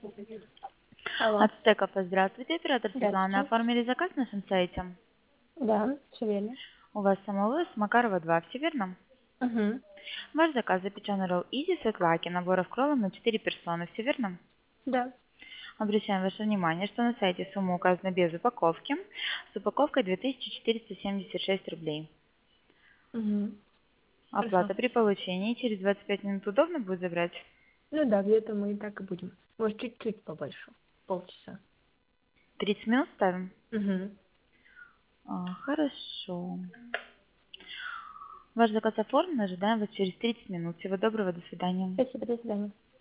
Алло. От Стекофа, здравствуйте, оператор Светлана. Здравствуйте. Оформили заказ на нашем сайте. Да, все верно. У вас самовывоз Макарова 2, все верно? Угу. Ваш заказ запечен ролл Изи Светлаки, наборов кроллов на 4 персоны, все верно? Да. Обращаем ваше внимание, что на сайте сумма указана без упаковки. С упаковкой 2476 рублей. Угу. Хорошо. Оплата при получении через 25 минут удобно будет забрать? Ну да, где-то мы и так и будем. Может, чуть-чуть побольше. Полчаса. 30 минут ставим? Угу. Хорошо. Ваш заказ оформлен, ожидаем вас через 30 минут. Всего доброго, до свидания. Спасибо, до свидания.